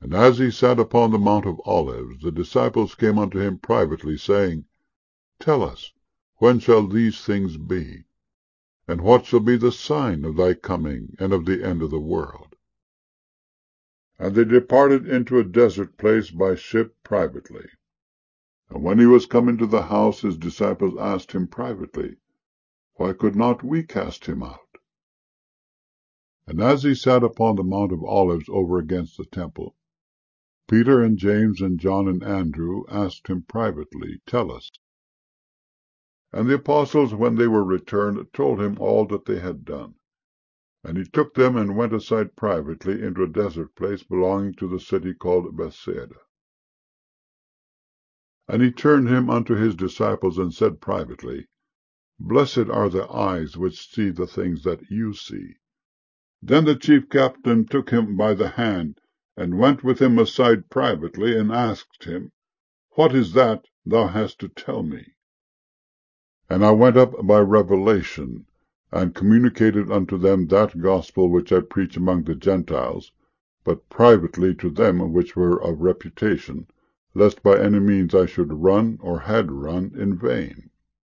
And as he sat upon the Mount of Olives, the disciples came unto him privately, saying, Tell us, when shall these things be? And what shall be the sign of thy coming, and of the end of the world? And they departed into a desert place by ship privately. And when he was come into the house, his disciples asked him privately, Why could not we cast him out? And as he sat upon the Mount of Olives over against the temple, Peter and James and John and Andrew asked him privately, Tell us. And the apostles, when they were returned, told him all that they had done. And he took them and went aside privately into a desert place belonging to the city called Bethsaida. And he turned him unto his disciples, and said privately, Blessed are the eyes which see the things that you see. Then the chief captain took him by the hand, and went with him aside privately, and asked him, What is that thou hast to tell me? And I went up by revelation, and communicated unto them that gospel which I preach among the Gentiles, but privately to them which were of reputation, lest by any means I should run, or had run, in vain.